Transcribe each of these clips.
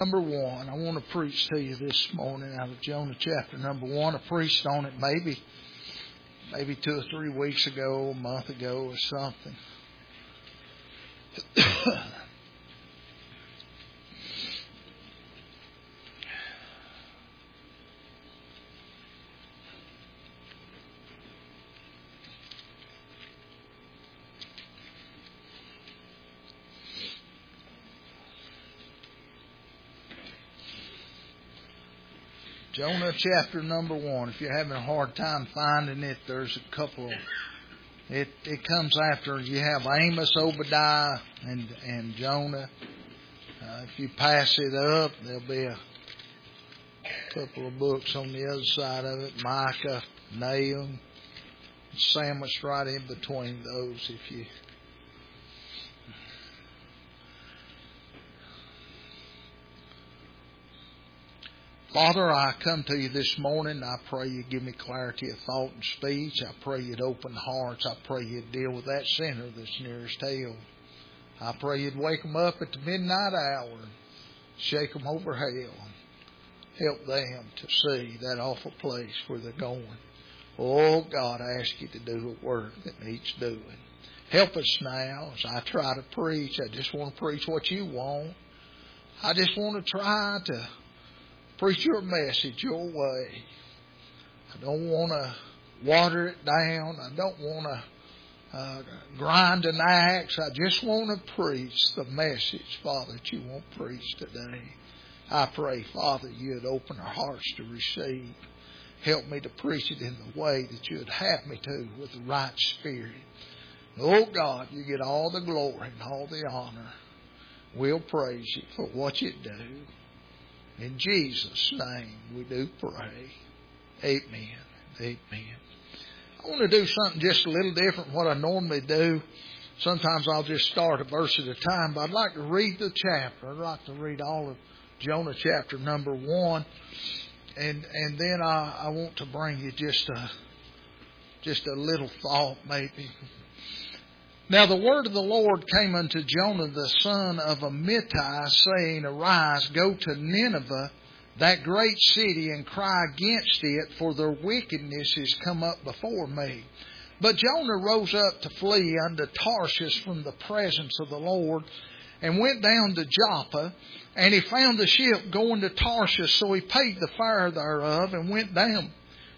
Number 1, I want to preach to you this morning out of Jonah chapter number 1. I preached on it maybe 2 or 3 weeks ago, a month ago or something. Jonah chapter number 1. If you're having a hard time finding it, there's a couple of... It comes after you have Amos, Obadiah, and Jonah. If you pass it up, there'll be a couple of books on the other side of it. Micah, Nahum, sandwiched right in between those if you... Father, I come to you this morning. I pray you give me clarity of thought and speech. I pray you'd open hearts. I pray you'd deal with that sinner that's nearest hell. I pray you'd wake them up at the midnight hour and shake them over hell. Help them to see that awful place where they're going. Oh, God, I ask you to do a work that needs doing. Help us now as I try to preach. I just want to preach what you want. I just want to try to preach your message your way. I don't want to water it down. I don't want to grind an axe. I just want to preach the message, Father, that you want preached today. I pray, Father, you'd open our hearts to receive. Help me to preach it in the way that you'd have me to with the right spirit. Oh, God, you get all the glory and all the honor. We'll praise you for what you do. In Jesus' name we do pray. Amen. Amen. I want to do something just a little different from what I normally do. Sometimes I'll just start a verse at a time, but I'd like to read the chapter. I'd like to read all of Jonah chapter number 1. And then I want to bring you just a little thought maybe. Now the word of the Lord came unto Jonah the son of Amittai, saying, Arise, go to Nineveh, that great city, and cry against it, for their wickedness is come up before me. But Jonah rose up to flee unto Tarshish from the presence of the Lord, and went down to Joppa, and he found the ship going to Tarshish, so he paid the fare thereof, and went down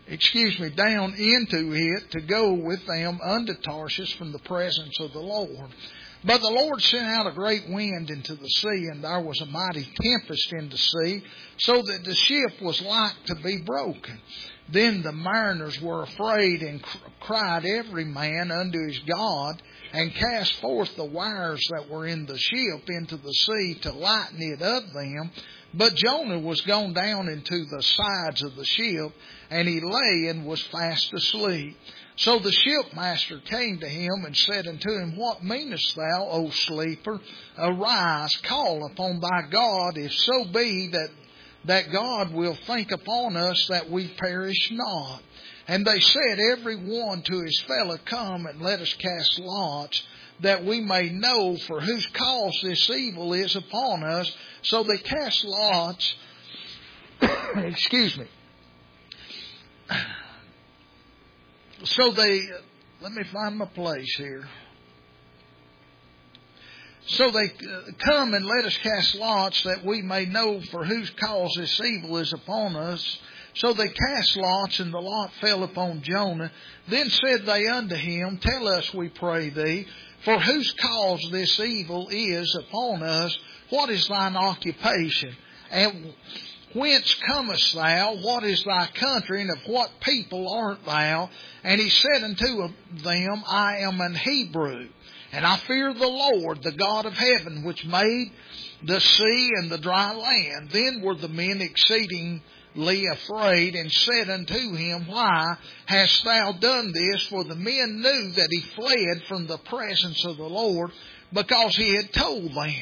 into it to go with them unto Tarshish from the presence of the Lord. But the Lord sent out a great wind into the sea, and there was a mighty tempest in the sea, so that the ship was like to be broken. Then the mariners were afraid, and cried every man unto his God, and cast forth the wires that were in the ship into the sea to lighten it of them. But Jonah was gone down into the sides of the ship, and he lay and was fast asleep. So the shipmaster came to him and said unto him, What meanest thou, O sleeper? Arise, call upon thy God, if so be that God will think upon us that we perish not. And they said, every one to his fellow, Come and let us cast lots, that we may know for whose cause this evil is upon us. So they cast lots. Excuse me. So let me find my place here. So they come and let us cast lots, that we may know for whose cause this evil is upon us. So they cast lots, and the lot fell upon Jonah. Then said they unto him, Tell us, we pray thee, for whose cause this evil is upon us. What is thine occupation? And whence comest thou? What is thy country? And of what people art thou? And he said unto them, I am an Hebrew, and I fear the Lord, the God of heaven, which made the sea and the dry land. Then were the men exceedingly afraid, and said unto him, Why hast thou done this? For the men knew that he fled from the presence of the Lord, because he had told them.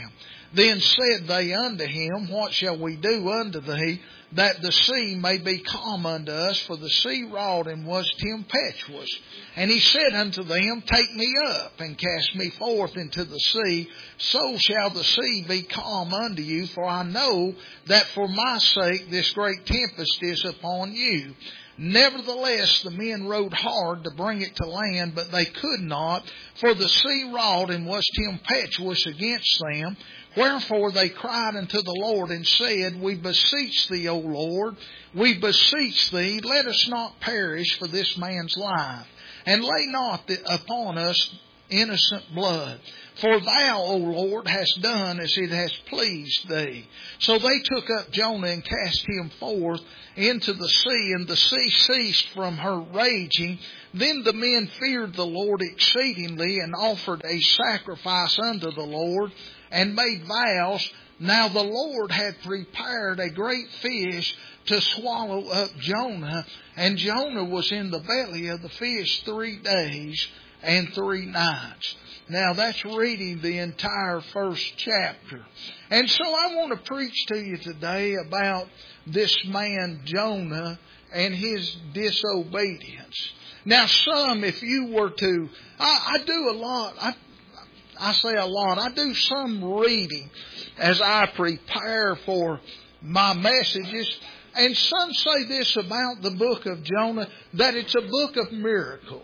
Then said they unto him, What shall we do unto thee, that the sea may be calm unto us? For the sea wrought and was tempestuous. And he said unto them, Take me up, and cast me forth into the sea, so shall the sea be calm unto you. For I know that for my sake this great tempest is upon you. Nevertheless, the men rowed hard to bring it to land, but they could not, for the sea wrought and was tempestuous against them. Wherefore they cried unto the Lord and said, We beseech thee, O Lord, we beseech thee, let us not perish for this man's life, and lay not upon us innocent blood. For thou, O Lord, hast done as it has pleased thee. So they took up Jonah and cast him forth into the sea, and the sea ceased from her raging. Then the men feared the Lord exceedingly, and offered a sacrifice unto the Lord, and made vows. Now the Lord had prepared a great fish to swallow up Jonah, and Jonah was in the belly of the fish 3 days and 3 nights. Now that's reading the entire first chapter. And so I want to preach to you today about this man Jonah and his disobedience. Now some, if you were to, I do a lot, I say a lot, I do some reading as I prepare for my messages. And some say this about the book of Jonah, that it's a book of miracles.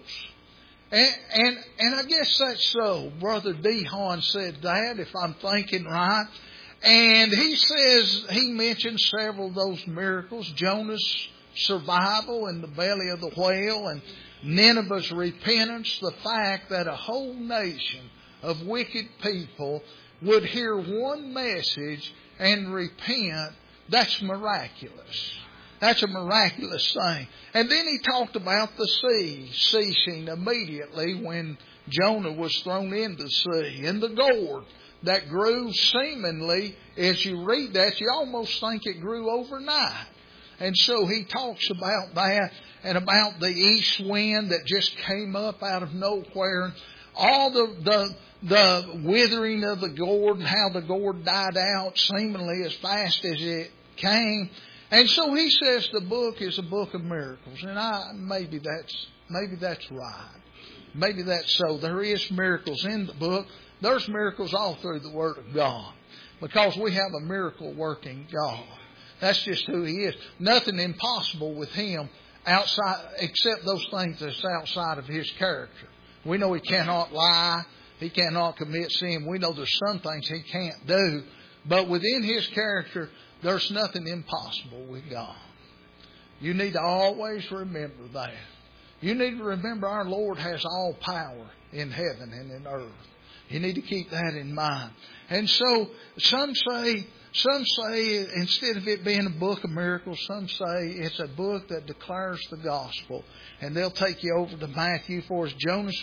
And I guess that's so. Brother Dehon said that, if I'm thinking right. And he mentioned several of those miracles. Jonah's survival in the belly of the whale, and Nineveh's repentance. The fact that a whole nation of wicked people would hear one message and repent, that's miraculous. That's a miraculous thing. And then he talked about the sea ceasing immediately when Jonah was thrown into the sea. And the gourd that grew seemingly, as you read that, you almost think it grew overnight. And so he talks about that, and about the east wind that just came up out of nowhere. All the withering of the gourd, and how the gourd died out seemingly as fast as it came. And so he says the book is a book of miracles. And maybe that's right. Maybe that's so. There is miracles in the book. There's miracles all through the Word of God. Because we have a miracle working God. That's just who He is. Nothing impossible with Him outside, except those things that's outside of His character. We know He cannot lie. He cannot commit sin. We know there's some things He can't do. But within His character, there's nothing impossible with God. You need to always remember that. You need to remember our Lord has all power in heaven and in earth. You need to keep that in mind. And so some say instead of it being a book of miracles, some say it's a book that declares the gospel. And they'll take you over to Matthew, for as Jonas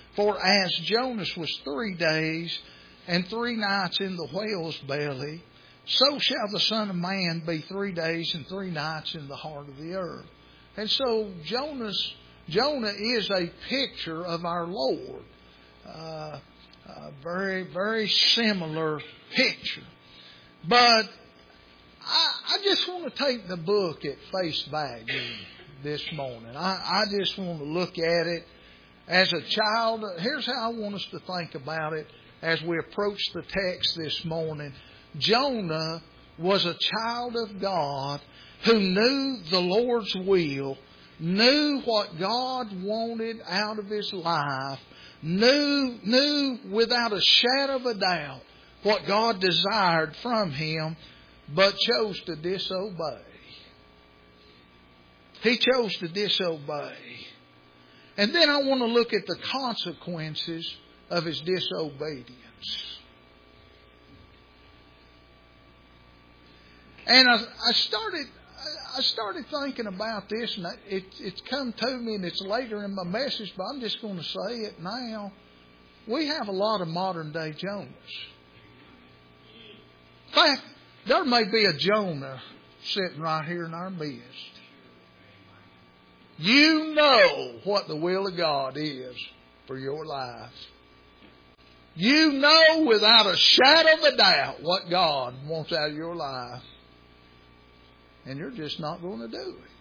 was 3 days and 3 nights in the whale's belly, so shall the Son of Man be 3 days and 3 nights in the heart of the earth. And so Jonah is a picture of our Lord. Very, very similar picture. But I just want to take the book at face value this morning. I just want to look at it as a child. Here's how I want us to think about it as we approach the text this morning. Jonah was a child of God who knew the Lord's will, knew what God wanted out of his life, knew without a shadow of a doubt what God desired from him, but chose to disobey. He chose to disobey. And then I want to look at the consequences of his disobedience. And I started thinking about this, and it's come to me, and it's later in my message, but I'm just going to say it now. We have a lot of modern day Jonahs. In fact, there may be a Jonah sitting right here in our midst. You know what the will of God is for your life. You know without a shadow of a doubt what God wants out of your life. And you're just not going to do it.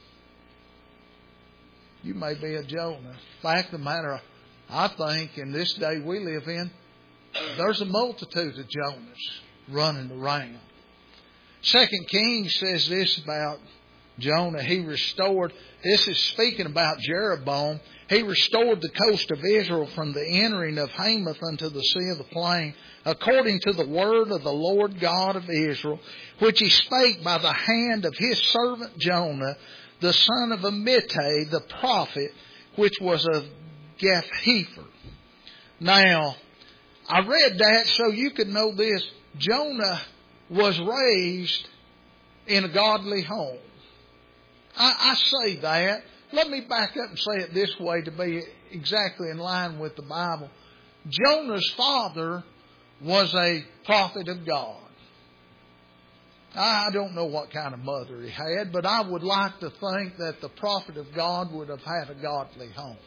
You may be a Jonah. Fact of the matter, I think in this day we live in, there's a multitude of Jonahs running around. 2 Kings says this about Jonah. He restored, this is speaking about Jeroboam, he restored the coast of Israel from the entering of Hamath unto the sea of the plain, according to the word of the Lord God of Israel, which he spake by the hand of his servant Jonah, the son of Amittai, the prophet, which was of Gath-hepher. Now, I read that so you could know this. Jonah was raised in a godly home. I say that. Let me back up and say it this way to be exactly in line with the Bible. Jonah's father was a prophet of God. I don't know what kind of mother he had, but I would like to think that the prophet of God would have had a godly home.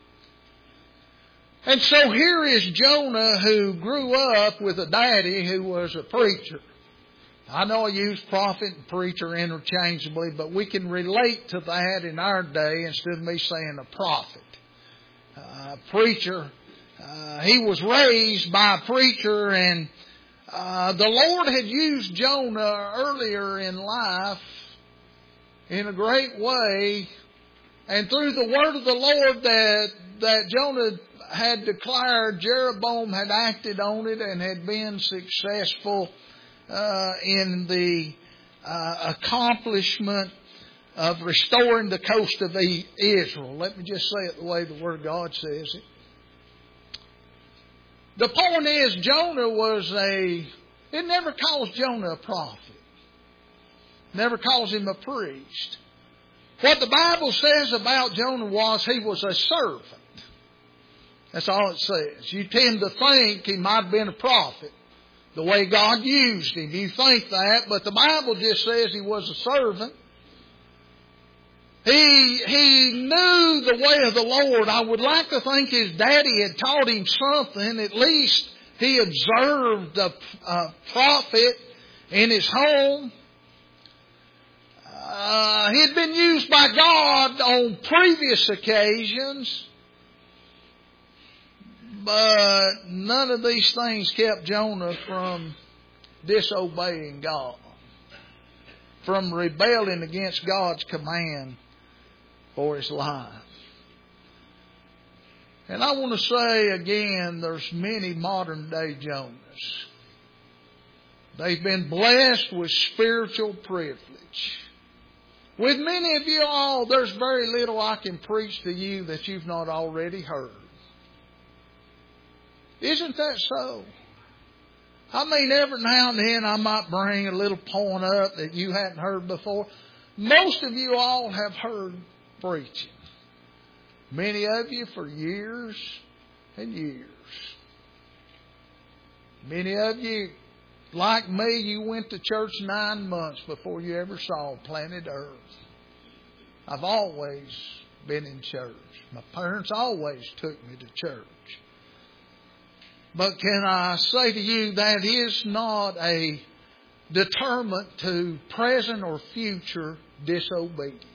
And so here is Jonah, who grew up with a daddy who was a preacher. I know I use prophet and preacher interchangeably, but we can relate to that in our day instead of me saying a prophet. Preacher, he was raised by a preacher, and the Lord had used Jonah earlier in life in a great way, and through the word of the Lord that Jonah had declared, Jeroboam had acted on it and had been successful in the accomplishment of restoring the coast of Israel. Let me just say it the way the Word of God says it. The point is, Jonah it never calls Jonah a prophet. Never calls him a priest. What the Bible says about Jonah was he was a servant. That's all it says. You tend to think he might have been a prophet. The way God used him. You think that, but the Bible just says he was a servant. He knew the way of the Lord. I would like to think his daddy had taught him something. At least he observed a prophet in his home. He had been used by God on previous occasions. But none of these things kept Jonah from disobeying God, from rebelling against God's command for his life. And I want to say again, there's many modern day Jonahs. They've been blessed with spiritual privilege. With many of you all, there's very little I can preach to you that you've not already heard. Isn't that so? I mean, every now and then I might bring a little point up that you hadn't heard before. Most of you all have heard preaching. Many of you for years and years. Many of you, like me, you went to church 9 months before you ever saw planet Earth. I've always been in church. My parents always took me to church. But can I say to you, that is not a deterrent to present or future disobedience.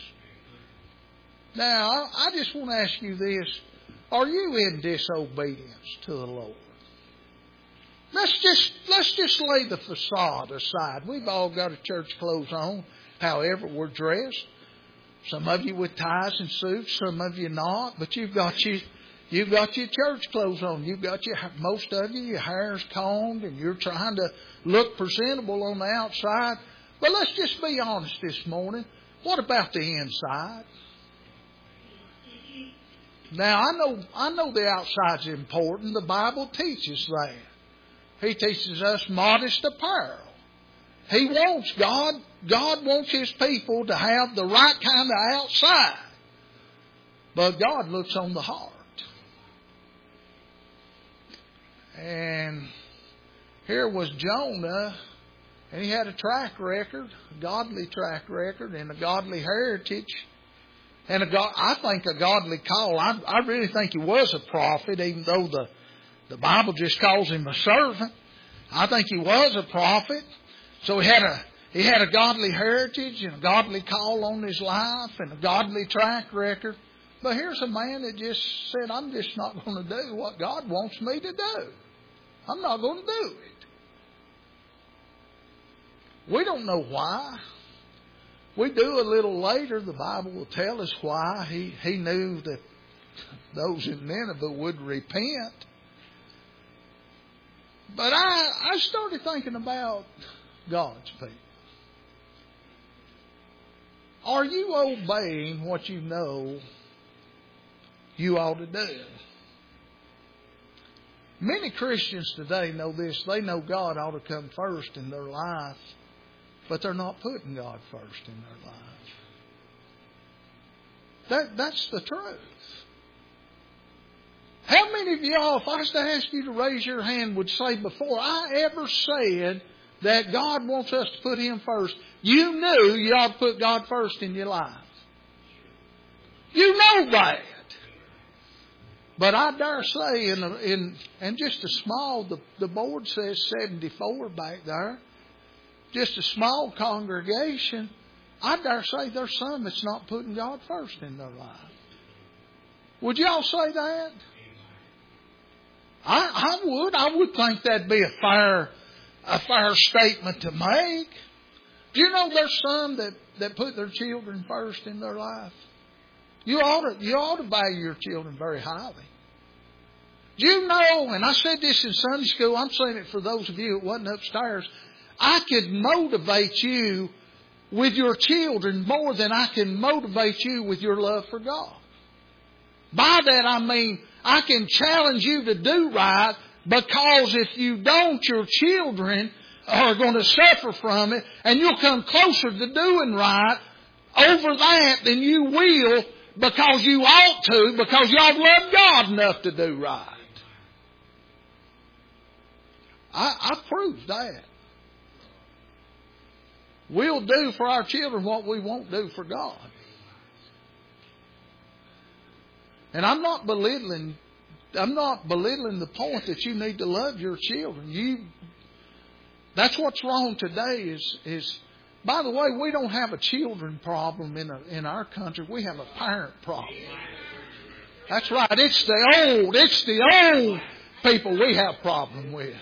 Now, I just want to ask you this. Are you in disobedience to the Lord? Let's just lay the facade aside. We've all got our church clothes on, however we're dressed. Some of you with ties and suits, some of you not, but you've got your church clothes on. Most of you, your hair's combed and you're trying to look presentable on the outside. But let's just be honest this morning. What about the inside? Now, I know the outside's important. The Bible teaches that. He teaches us modest apparel. He wants God wants His people to have the right kind of outside. But God looks on the heart. And here was Jonah, and he had a track record, a godly track record, and a godly heritage, and I think a godly call. I really think he was a prophet, even though The Bible just calls him a servant. I think he was a prophet. So he had a godly heritage and a godly call on his life and a godly track record. But here's a man that just said, I'm just not going to do what God wants me to do. I'm not going to do it. We don't know why. We do a little later. The Bible will tell us why. He knew that those in Nineveh would repent. But I started thinking about God's people. Are you obeying what you know you ought to do? Many Christians today know this. They know God ought to come first in their life, but they're not putting God first in their life. That's the truth. How many of y'all, if I was to ask you to raise your hand, would say before I ever said that God wants us to put Him first, you knew you ought to put God first in your life? You know that. But I dare say, in just a small, the board says 74 back there, just a small congregation, I dare say there's some that's not putting God first in their life. Would y'all say that? I would think that'd be a fair statement to make. Do you know there's some that put their children first in their life? You ought to value your children very highly. Do you know, and I said this in Sunday school, I'm saying it for those of you that wasn't upstairs, I could motivate you with your children more than I can motivate you with your love for God. By that I mean, I can challenge you to do right, because if you don't, your children are going to suffer from it, and you'll come closer to doing right over that than you will because you ought to, because y'all love God enough to do right. I proved that. We'll do for our children what we won't do for God. And I'm not belittling the point that you need to love your children. That's what's wrong today is by the way, we don't have a children problem in our country. We have a parent problem. That's right. It's the old people we have problem with.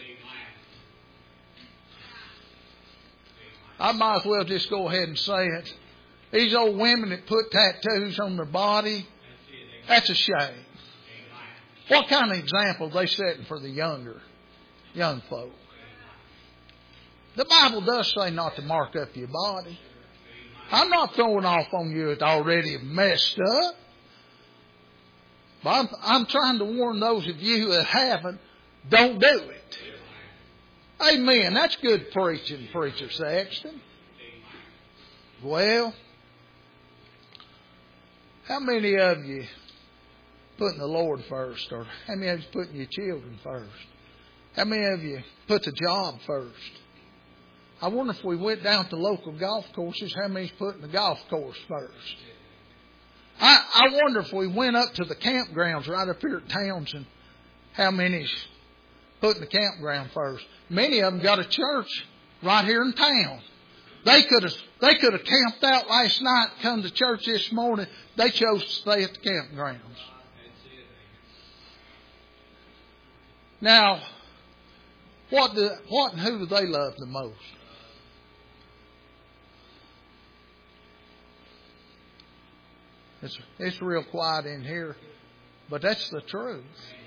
I might as well just go ahead and say it. These old women that put tattoos on their body, that's a shame. What kind of example are they setting for the young folk? The Bible does say not to mark up your body. I'm not throwing off on you that's already messed up. But I'm trying to warn those of you that haven't, don't do it. Amen. That's good preaching, Preacher Sexton. Well, how many of you putting the Lord first? Or how many of you putting your children first? How many of you put the job first? I wonder if we went down to local golf courses, how many's putting the golf course first? I wonder if we went up to the campgrounds right up here at Townsend, how many's putting the campground first? Many of them got a church right here in town. They could have camped out last night, come to church this morning. They chose to stay at the campgrounds. Now, what and who do they love the most? It's real quiet in here, but that's the truth.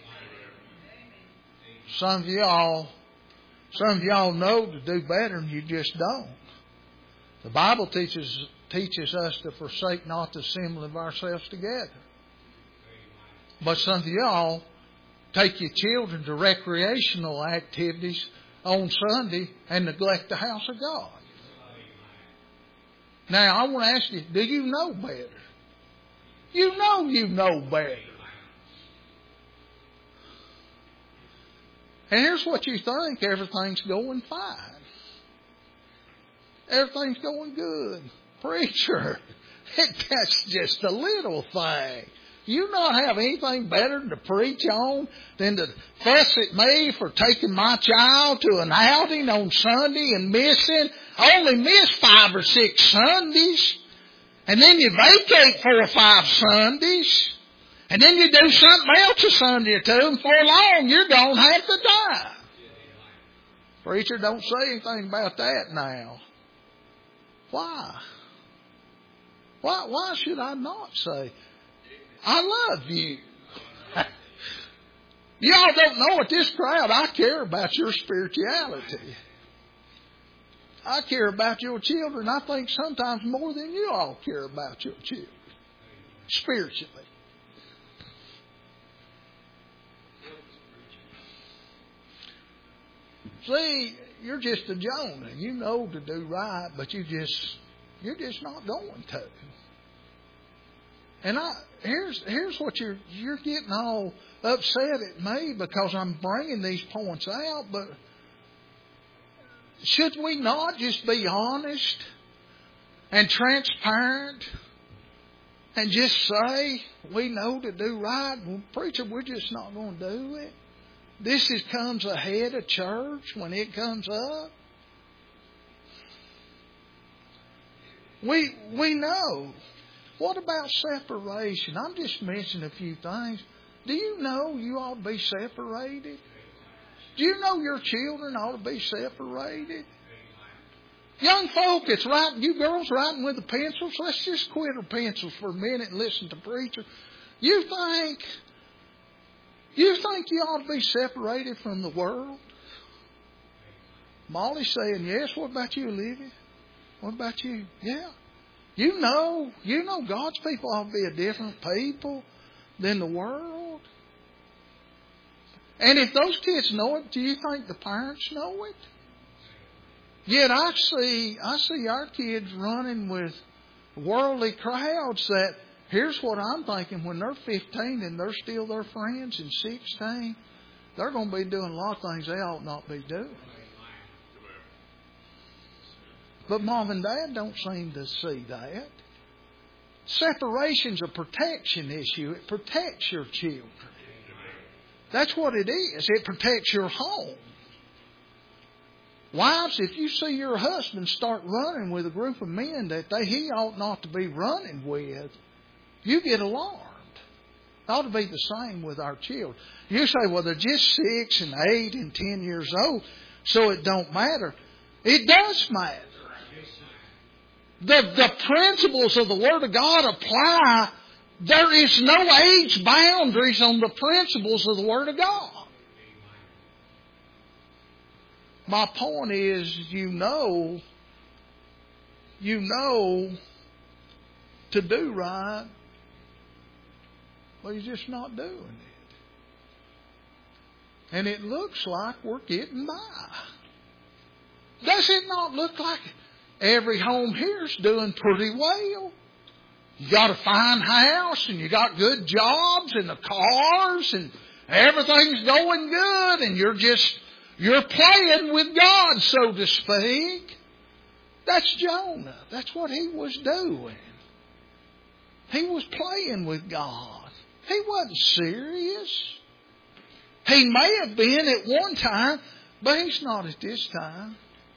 Some of y'all know to do better and you just don't. The Bible teaches us to forsake not the assembling of ourselves together. But some of y'all take your children to recreational activities on Sunday and neglect the house of God. Now, I want to ask you, do you know better? You know better. And here's what you think. Everything's going fine. Everything's going good. Preacher, that's just a little thing. You not have anything better to preach on than to fuss at me for taking my child to an outing on Sunday and only miss 5 or 6 Sundays. And then you vacate 4 or 5 Sundays. And then you do something else a Sunday or two, and before long you're going to have to die. Preacher, don't say anything about that now. Why? Why should I not say, I love you? Y'all don't know at this crowd, I care about your spirituality. I care about your children, I think sometimes more than you all care about your children. Spiritually. See, you're just a Jonah. You know to do right, but you're just not going to. And here's what you're getting all upset at me because I'm bringing these points out. But should we not just be honest and transparent and just say we know to do right? Well, preacher, we're just not going to do it. This comes ahead of church when it comes up. We know. What about separation? I'm just mentioning a few things. Do you know you ought to be separated? Do you know your children ought to be separated? Young folk, you girls writing with the pencils, let's just quit our pencils for a minute and listen to preacher. You think you ought to be separated from the world? Molly's saying yes. What about you, Olivia? What about you? Yeah. You know God's people ought to be a different people than the world. And if those kids know it, do you think the parents know it? Yet I see our kids running with worldly crowds that, here's what I'm thinking, when they're 15 and they're still their friends and 16, they're going to be doing a lot of things they ought not be doing. But Mom and Dad don't seem to see that. Separation's a protection issue. It protects your children. That's what it is. It protects your home. Wives, if you see your husband start running with a group of men that he ought not to be running with, you get alarmed. It ought to be the same with our children. You say, well, they're just 6 and 8 and 10 years old, so it don't matter. It does matter. The principles of the Word of God apply. There is no age boundaries on the principles of the Word of God. My point is, you know to do right, but you're just not doing it. And it looks like we're getting by. Does it not look like every home here's doing pretty well? You got a fine house and you got good jobs and the cars and everything's going good and you're playing with God, so to speak. That's Jonah. That's what he was doing. He was playing with God. He wasn't serious. He may have been at one time, but he's not at this time.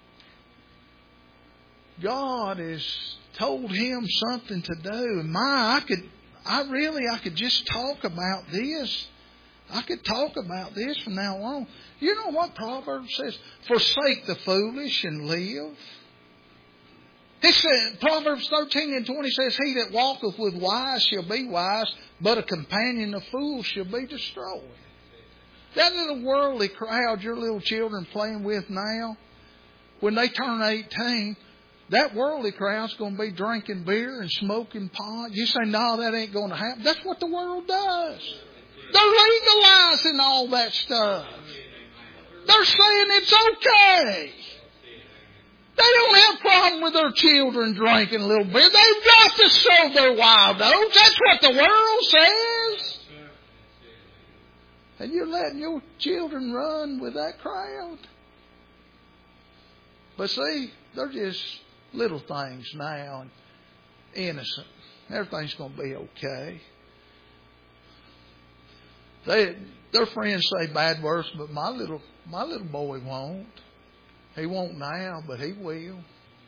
God has told him something to do. And I could just talk about this. I could talk about this from now on. You know what Proverbs says? Forsake the foolish and live. It said, Proverbs 13:20 says, he that walketh with wise shall be wise, but a companion of fools shall be destroyed. That little worldly crowd your little children playing with now, when they turn 18, that worldly crowd's going to be drinking beer and smoking pot. You say, no, that ain't going to happen. That's what the world does. They're legalizing all that stuff. They're saying it's okay. They don't have a problem with their children drinking a little bit. They've got to sow their wild oats. That's what the world says. And you're letting your children run with that crowd. But see, they're just little things now and innocent. Everything's going to be okay. Their friends say bad words, but my little boy won't. He won't now, but he will.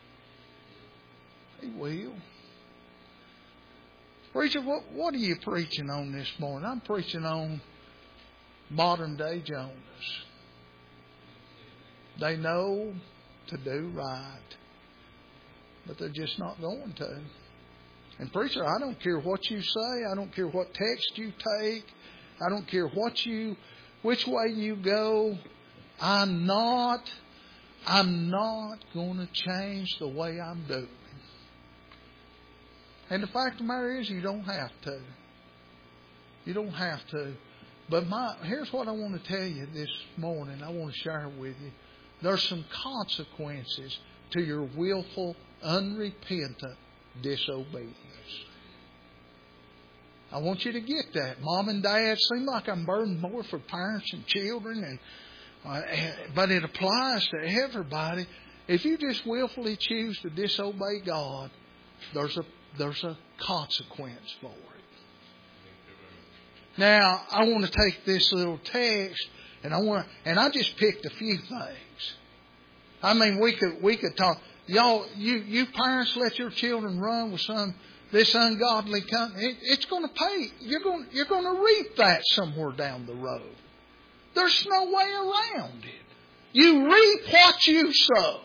He will. Preacher, what are you preaching on this morning? I'm preaching on modern day Jonas. They know to do right, but they're just not going to. And preacher, I don't care what you say. I don't care what text you take. I don't care which way you go. I'm not going to change the way I'm doing. And the fact of the matter is, you don't have to. You don't have to. But here's what I want to tell you this morning. I want to share with you. There's some consequences to your willful, unrepentant disobedience. I want you to get that. Mom and Dad, seem like I'm burdened more for parents and children, but it applies to everybody. If you just willfully choose to disobey God, there's a consequence for it. Now, I want to take this little text, and I just picked a few things. I mean, we could talk. Y'all, you parents, let your children run with this ungodly company. It's going to pay. You're going to reap that somewhere down the road. There's no way around it. You reap what you sow.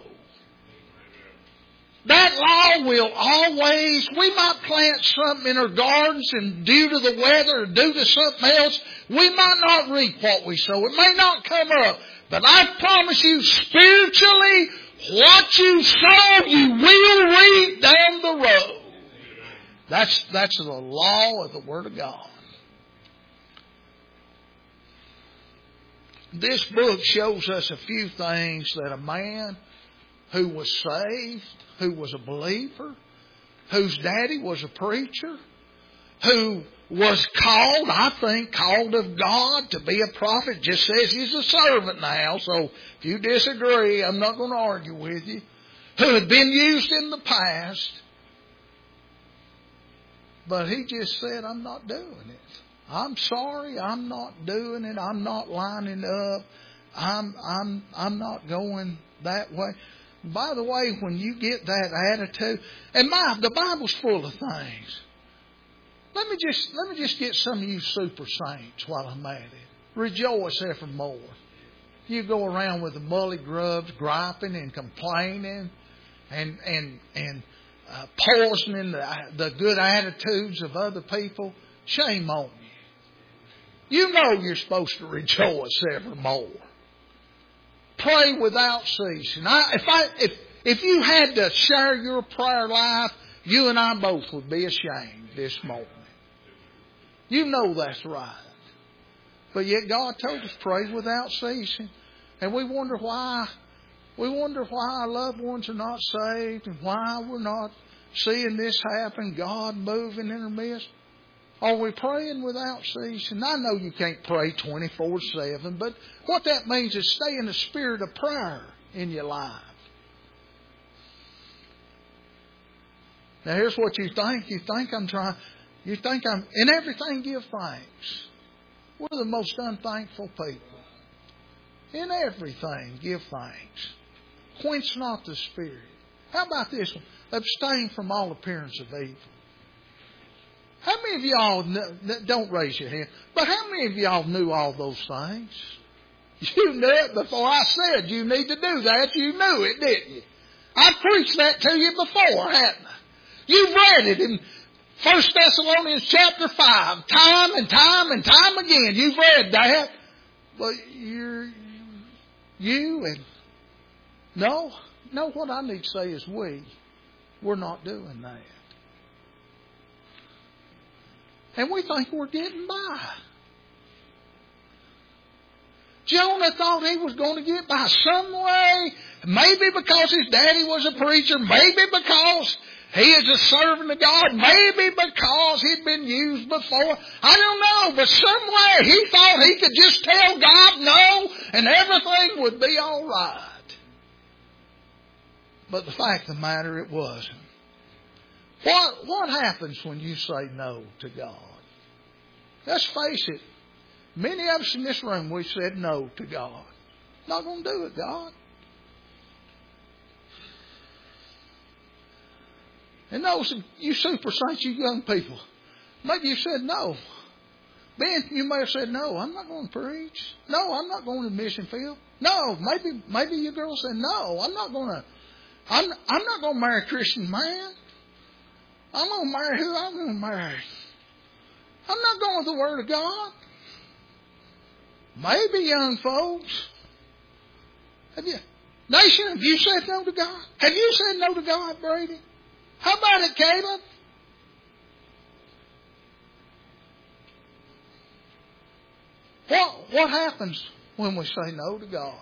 That law will always, we might plant something in our gardens and due to the weather or due to something else, we might not reap what we sow. It may not come up. But I promise you, spiritually, what you sow, you will reap down the road. That's the law of the Word of God. This book shows us a few things that a man who was saved, who was a believer, whose daddy was a preacher, who was called, I think, called of God to be a prophet, just says he's a servant now, so if you disagree, I'm not going to argue with you, who had been used in the past, but he just said, I'm not doing it. I'm sorry, I'm not doing it. I'm not lining up. I'm not going that way. By the way, when you get that attitude, and the Bible's full of things. Let me just get some of you super saints while I'm at it. Rejoice evermore. You go around with the mully grubs, griping and complaining, and poisoning the good attitudes of other people. Shame on you. You know you're supposed to rejoice evermore. Pray without ceasing. If you had to share your prayer life, you and I both would be ashamed this morning. You know that's right. But yet God told us pray without ceasing. And we wonder why. We wonder why our loved ones are not saved and why we're not seeing this happen, God moving in our midst. Are we praying without ceasing? I know you can't pray 24/7, but what that means is stay in the spirit of prayer in your life. Now here's what you think. You think I'm, in everything give thanks. We're the most unthankful people. In everything give thanks. Quench not the spirit. How about this one? Abstain from all appearance of evil. How many of y'all, don't raise your hand, but how many of y'all knew all those things? You knew it before I said you need to do that. You knew it, didn't you? I preached that to you before, hadn't I? You've read it in 1 Thessalonians chapter 5, time and time and time again. You've read that. But no, what I need to say is we're not doing that. And we think we're getting by. Jonah thought he was going to get by some way. Maybe because his daddy was a preacher. Maybe because he is a servant of God. Maybe because he'd been used before. I don't know. But somewhere he thought he could just tell God no and everything would be all right. But the fact of the matter, it wasn't. What happens when you say no to God? Let's face it. Many of us in this room, we said no to God. Not going to do it, God. And those of you super saints, you young people, maybe you said no. Ben, you may have said, no, I'm not going to preach. No, I'm not going to mission field. No, maybe you girls said, no, I'm not going to marry a Christian man. I'm going to marry who I'm going to marry. I'm not going with the Word of God. Maybe young folks. Nation, have you said no to God? Have you said no to God, Brady? How about it, Caleb? What happens when we say no to God?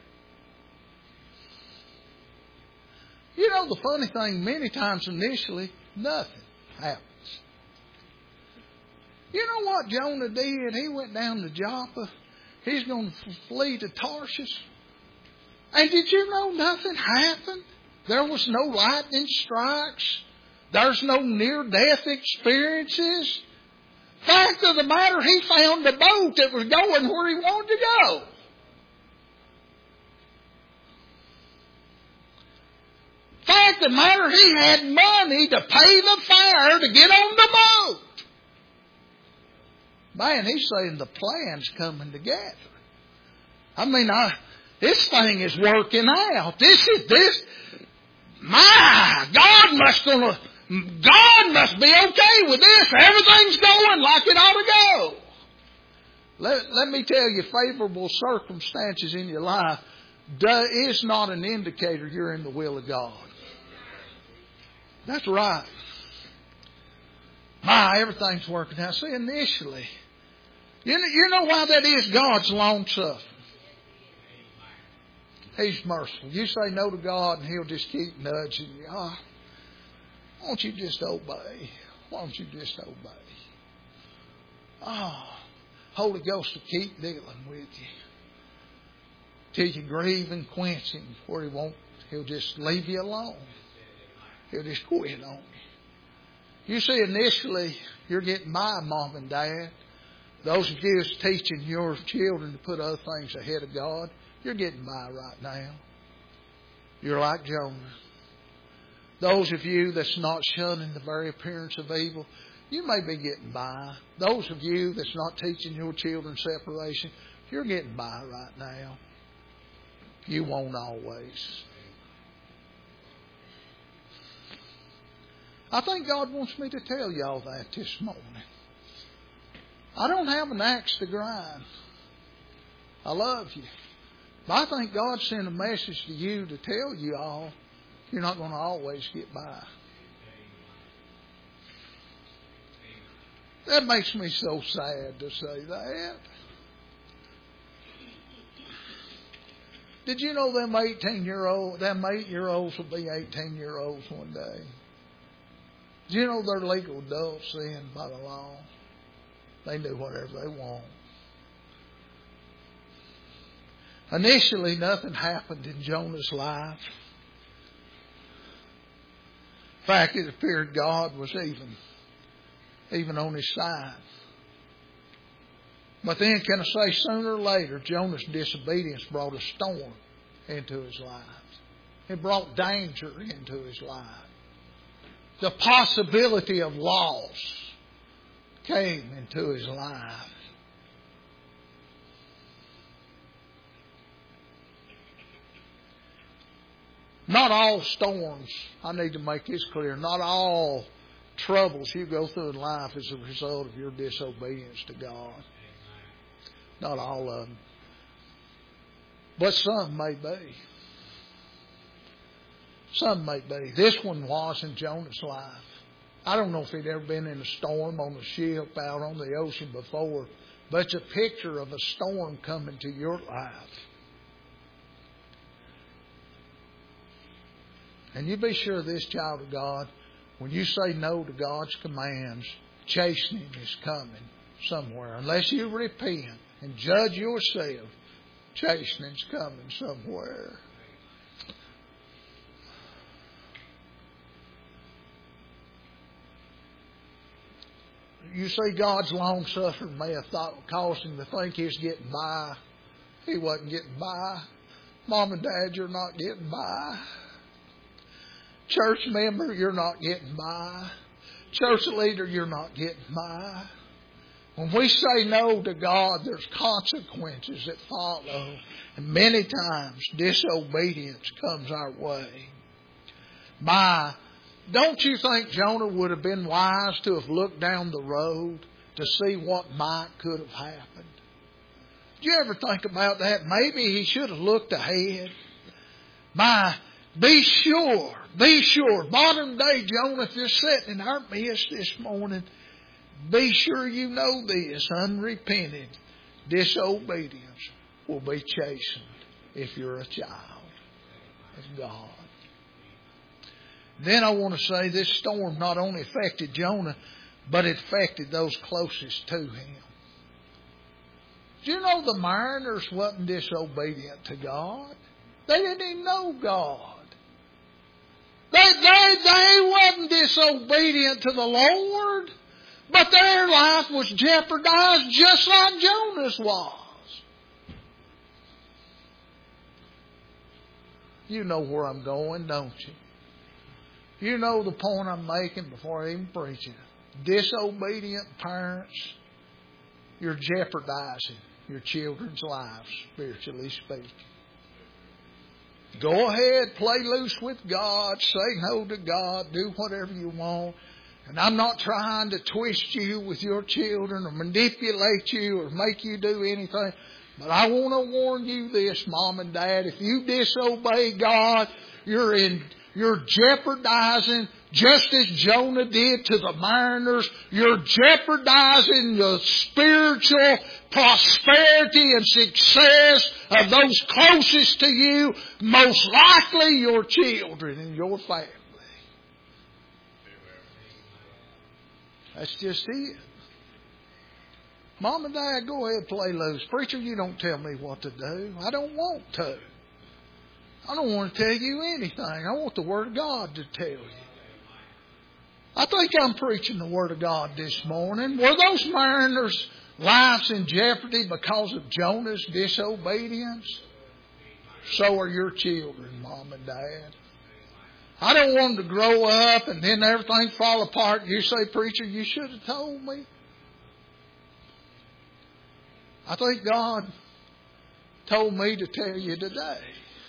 You know, the funny thing, many times initially, nothing happens. You know what Jonah did? He went down to Joppa. He's going to flee to Tarshish. And did you know nothing happened? There was no lightning strikes. There's no near-death experiences. Fact of the matter, he found a boat that was going where he wanted to go. Fact of the matter, he had money to pay the fare to get on the boat. Man, he's saying the plan's coming together. I mean, this thing is working out. God must be okay with this. Everything's going like it ought to go. Let me tell you, favorable circumstances in your life is not an indicator you're in the will of God. That's right. Everything's working out. See, initially, you know why that is? God's long-suffering. He's merciful. You say no to God and He'll just keep nudging you. Why don't you just obey? Why don't you just obey? Holy Ghost will keep dealing with you till you grieve and quench Him where He won't. He'll just leave you alone. He'll just quit on you. You see, initially, you're getting by, Mom and Dad. Those of you that's teaching your children to put other things ahead of God, you're getting by right now. You're like Jonah. Those of you that's not shunning the very appearance of evil, you may be getting by. Those of you that's not teaching your children separation, you're getting by right now. You won't always. I think God wants me to tell y'all that this morning. I don't have an axe to grind. I love you. But I think God sent a message to you to tell you all you're not going to always get by. That makes me so sad to say that. Did you know them 8-year-olds will be 18-year-olds one day? Did you know they're legal adults then by the law? They do whatever they want. Initially, nothing happened in Jonah's life. In fact, it appeared God was even on his side. But then, can I say, sooner or later, Jonah's disobedience brought a storm into his life. It brought danger into his life. The possibility of loss came into his life. Not all storms, I need to make this clear, not all troubles you go through in life is a result of your disobedience to God. Not all of them. But some may be. Some may be. This one was in Jonah's life. I don't know if he'd ever been in a storm on a ship out on the ocean before, but it's a picture of a storm coming to your life. And you be sure of this, child of God, when you say no to God's commands, chastening is coming somewhere. Unless you repent and judge yourself, chastening's coming somewhere. You see, God's long-suffering may have caused him to think he was getting by. He wasn't getting by. Mom and Dad, you're not getting by. Church member, you're not getting by. Church leader, you're not getting by. When we say no to God, there's consequences that follow. And many times, disobedience comes our way. Don't you think Jonah would have been wise to have looked down the road to see what might could have happened? Did you ever think about that? Maybe he should have looked ahead. Be sure. Modern day Jonah, if you're sitting in our midst this morning, be sure you know this. Unrepented disobedience will be chastened if you're a child of God. Then I want to say this storm not only affected Jonah, but it affected those closest to him. Do you know the mariners wasn't disobedient to God? They didn't even know God. They wasn't disobedient to the Lord, but their life was jeopardized just like Jonah's was. You know where I'm going, don't you? You know the point I'm making before I even preach it. Disobedient parents, you're jeopardizing your children's lives, spiritually speaking. Go ahead, play loose with God, say no to God, do whatever you want. And I'm not trying to twist you with your children or manipulate you or make you do anything. But I want to warn you this, Mom and Dad. If you disobey God, you're jeopardizing, just as Jonah did to the mariners, you're jeopardizing the spiritual prosperity and success of those closest to you, most likely your children and your family. That's just it. Mom and Dad, go ahead and play loose. Preacher, you don't tell me what to do. I don't want to. I don't want to tell you anything. I want the Word of God to tell you. I think I'm preaching the Word of God this morning. Were those mariners' lives in jeopardy because of Jonah's disobedience? So are your children, Mom and Dad. I don't want them to grow up and then everything fall apart. You say, preacher, you should have told me. I think God told me to tell you today.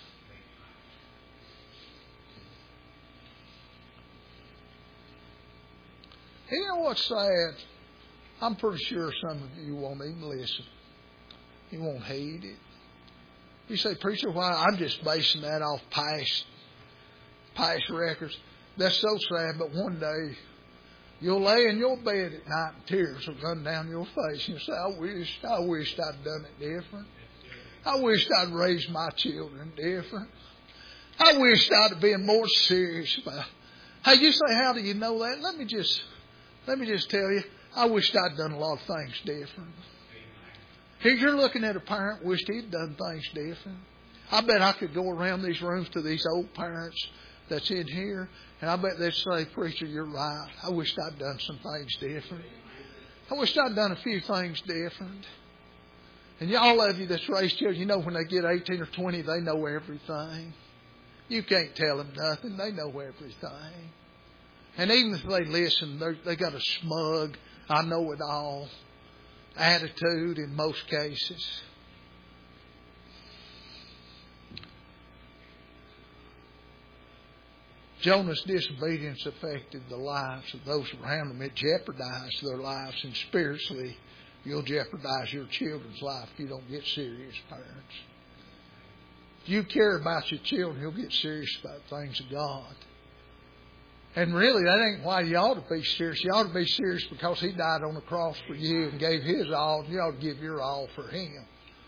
You know what's sad? I'm pretty sure some of you won't even listen. You won't heed it. You say, preacher, why? I'm just basing that off past records. That's so sad, but one day you'll lay in your bed at night and tears will run down your face. And you'll say, I wished I'd done it different. I wished I'd raised my children different. I wished I'd have been more serious about it. Hey, you say, how do you know that? Let me just tell you, I wished I'd done a lot of things different. Here you're looking at a parent, wished he'd done things different. I bet I could go around these rooms to these old parents that's in here, and I bet they'd say, preacher, you're right. I wished I'd done some things different. I wished I'd done a few things different. And all of you that's raised children, you know when they get 18 or 20, they know everything. You can't tell them nothing. They know everything. And even if they listen, they got a smug, I know it all attitude in most cases. Jonah's disobedience affected the lives of those around him. It jeopardized their lives, and spiritually, you'll jeopardize your children's life if you don't get serious, parents. If you care about your children, you'll get serious about things of God. And really, that ain't why you ought to be serious. You ought to be serious because He died on the cross for you and gave His all. You ought to give your all for Him.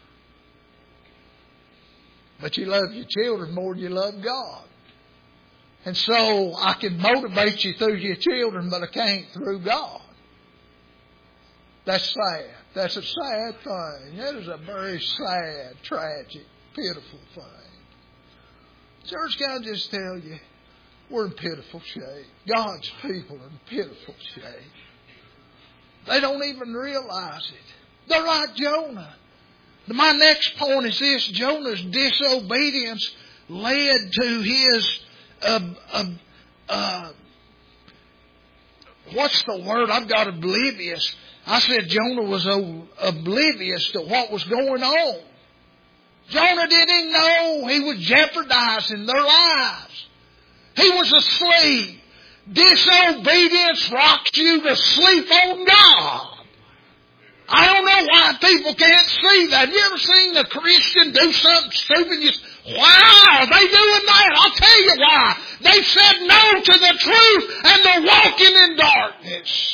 But you love your children more than you love God. And so I can motivate you through your children, but I can't through God. That's sad. That's a sad thing. That is a very sad, tragic, pitiful thing. Church, can I just tell you, we're in pitiful shape. God's people are in pitiful shape. They don't even realize it. They're like Jonah. My next point is this. Jonah's disobedience led to his, what's the word? I've got oblivious. I said Jonah was oblivious to what was going on. Jonah didn't know he was jeopardizing their lives. He was asleep. Disobedience rocks you to sleep on God. I don't know why people can't see that. Have you ever seen a Christian do something stupid? You say, why are they doing that? I'll tell you why. They said no to the truth and they're walking in darkness.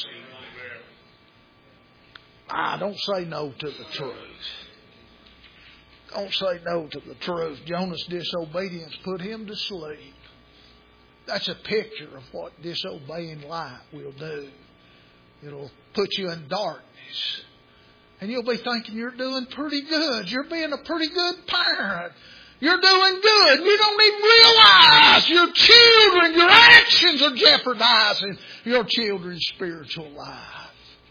Don't say no to the truth. Don't say no to the truth. Jonah's disobedience put him to sleep. That's a picture of what disobeying light will do. It'll put you in darkness. And you'll be thinking you're doing pretty good. You're being a pretty good parent. You're doing good. You don't even realize your children, your actions are jeopardizing your children's spiritual life.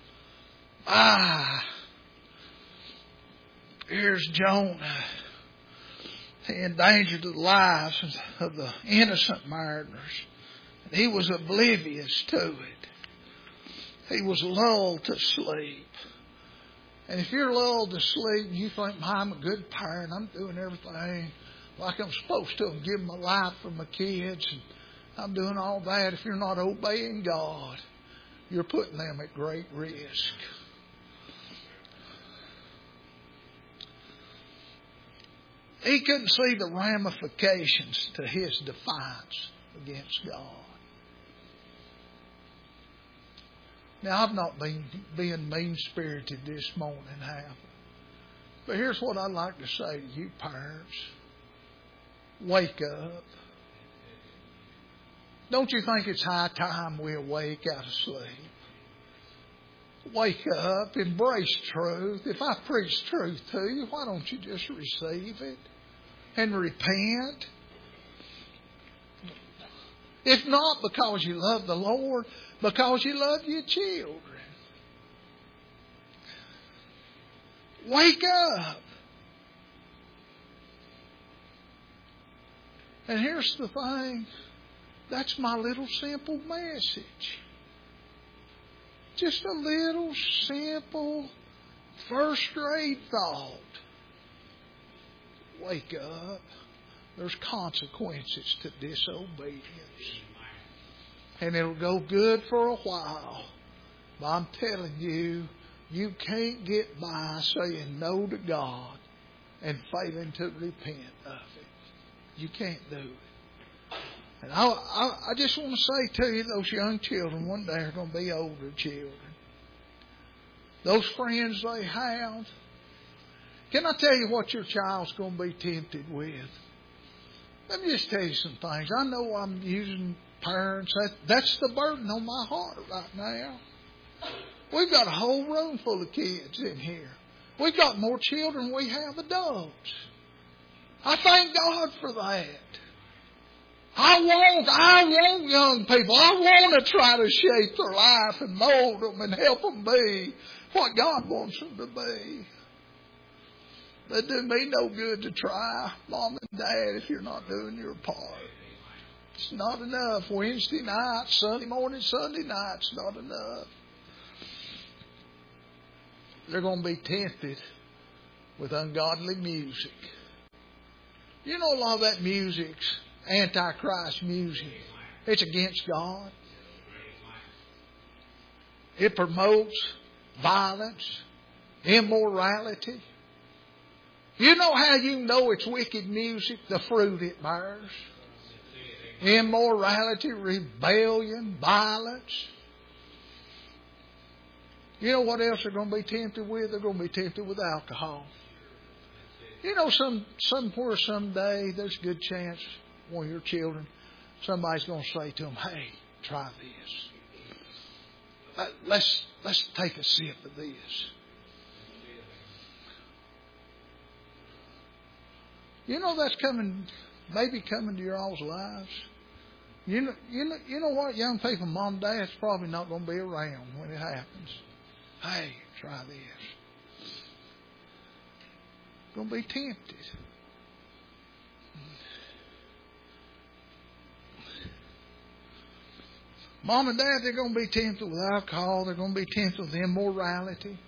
Here's Jonah. He endangered the lives of the innocent mariners. He was oblivious to it. He was lulled to sleep. And if you're lulled to sleep and you think, I'm a good parent, I'm doing everything like I'm supposed to, I'm giving my life for my kids, and I'm doing all that. If you're not obeying God, you're putting them at great risk. He couldn't see the ramifications to his defiance against God. Now, I've not been being mean-spirited this morning, have I? But here's what I'd like to say to you parents. Wake up. Don't you think it's high time we awake out of sleep? Wake up. Embrace truth. If I preach truth to you, why don't you just receive it and repent? If not because you love the Lord, because you love your children. Wake up. And here's the thing. That's my little simple message. Just a little simple first grade thought. Wake up. There's consequences to disobedience. And it'll go good for a while. But I'm telling you, you can't get by saying no to God and failing to repent of it. You can't do it. And I just want to say to you, those young children one day are going to be older children. Those friends they have. Can I tell you what your child's going to be tempted with? Let me just tell you some things. I know I'm using parents. That's the burden on my heart right now. We've got a whole room full of kids in here. We've got more children than we have adults. I thank God for that. I want young people. I want to try to shape their life and mold them and help them be what God wants them to be. But it do me no good to try, Mom and Dad, if you're not doing your part. It's not enough. Wednesday night, Sunday morning, Sunday night, it's not enough. They're going to be tempted with ungodly music. You know a lot of that music's Antichrist music. It's against God. It promotes violence, immorality. You know how you know it's wicked music? The fruit it bears. Immorality, rebellion, violence. You know what else they're going to be tempted with? They're going to be tempted with alcohol. You know, somewhere someday there's a good chance one of your children, somebody's going to say to them, "Hey, try this. Let's take a sip of this." You know that's maybe coming to your all's lives. You know what, young people, Mom and Dad's probably not going to be around when it happens. Hey, try this. Going to be tempted. Mom and Dad, they're going to be tempted with alcohol. They're going to be tempted with immorality.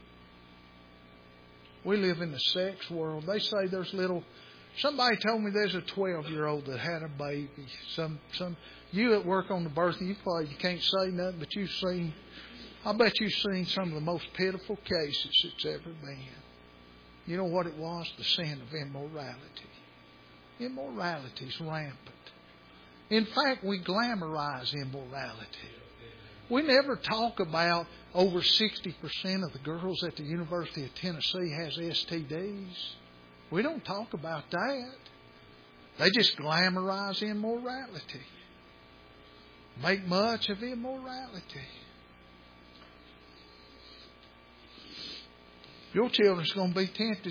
We live in the sex world. They say there's little... Somebody told me there's a 12-year-old that had a baby. You at work on the birthday, you can't say nothing, but you've seen... I bet you've seen some of the most pitiful cases that's ever been. You know what it was? The sin of immorality. Immorality's rampant. In fact, we glamorize immorality. We never talk about over 60% of the girls at the University of Tennessee has STDs. We don't talk about that. They just glamorize immorality. Make much of immorality. Your children's going to be tempted.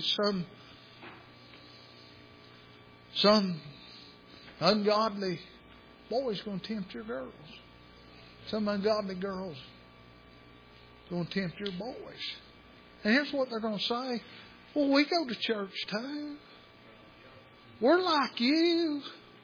Some ungodly boy's going to tempt your girls. Some ungodly girls going to tempt your boys. And here's what they're going to say. Well, we go to church too. We're like you.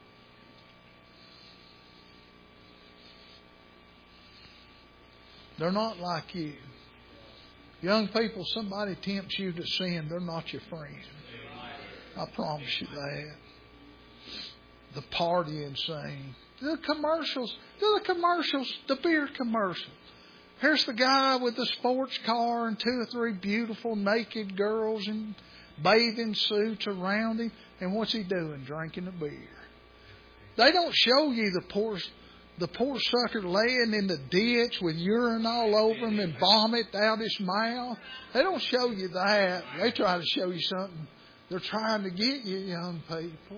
They're not like you. Young people, somebody tempts you to sin, they're not your friend. I promise you that. The partying scene. The commercials, the beer commercials. Here's the guy with the sports car and 2 or 3 beautiful naked girls in bathing suits around him. And what's he doing? Drinking a beer. They don't show you the poor sucker laying in the ditch with urine all over him and vomit out his mouth. They don't show you that. They try to show you something. They're trying to get you, young people.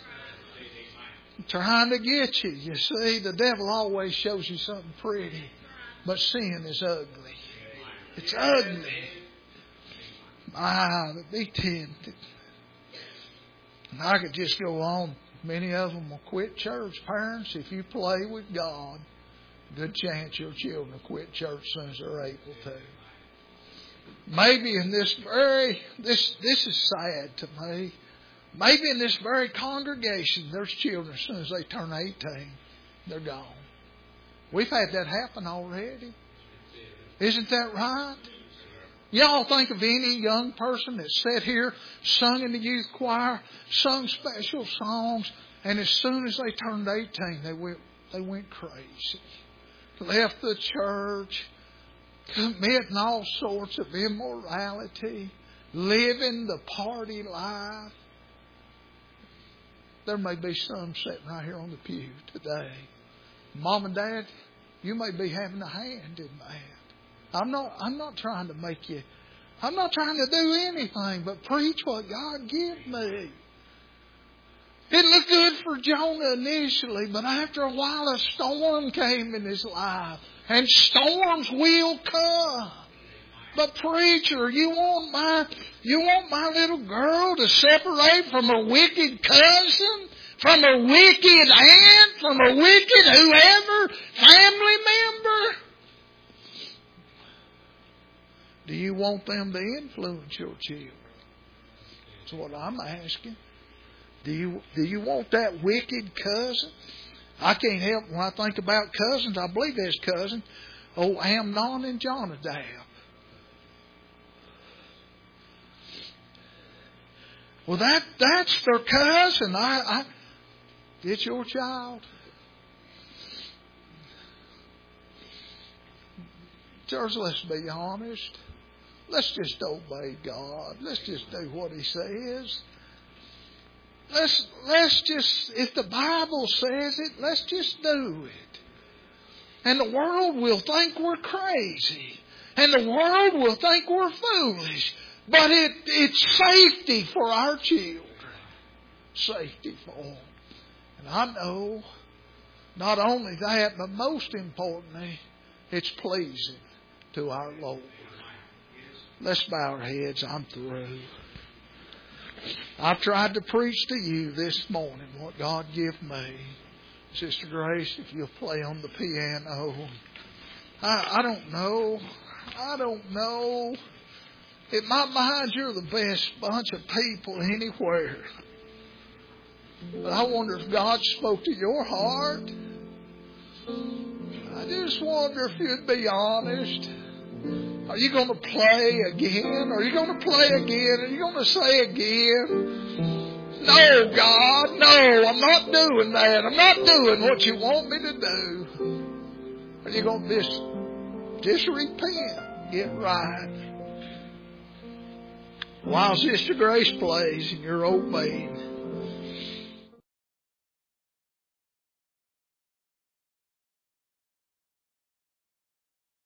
Trying to get you. You see, the devil always shows you something pretty. But sin is ugly. It's ugly. To be tempted. And I could just go on. Many of them will quit church. Parents, if you play with God, good chance your children will quit church as soon as they're able to. Maybe in this is sad to me. Maybe in this very congregation, there's children as soon as they turn 18, they're gone. We've had that happen already. Isn't that right? Y'all think of any young person that sat here, sung in the youth choir, sung special songs, and as soon as they turned 18, they went crazy. Left the church, committing all sorts of immorality, living the party life. There may be some sitting right here on the pew today. Mom and Dad, you may be having a hand in that. I'm not trying to make you. I'm not trying to do anything but preach what God gave me. It looked good for Jonah initially, but after a while a storm came in his life. And storms will come. But preacher, you want my little girl to separate from a wicked cousin, from a wicked aunt, from a wicked whoever, family member? Do you want them to influence your children? That's what I'm asking. Do you want that wicked cousin? I can't help when I think about cousins. I believe there's cousins. Oh, Amnon and Jonadab. Well, that's their cousin. It's your child. Church, let's be honest. Let's just obey God. Let's just do what He says. Let's just, if the Bible says it, let's just do it. And the world will think we're crazy. And the world will think we're foolish. But it's safety for our children. Safety for them. And I know, not only that, but most importantly, it's pleasing to our Lord. Let's bow our heads. I'm through. I've tried to preach to you this morning what God gave me. Sister Grace, if you'll play on the piano. I don't know. I don't know. In my mind, you're the best bunch of people anywhere. But I wonder if God spoke to your heart. I just wonder if you'd be honest. Are you going to play again? Are you going to play again? Are you going to say again? No, God, no, I'm not doing that. I'm not doing what you want me to do. Are you going to just repent? Get right. While Sister Grace plays and you're obeying,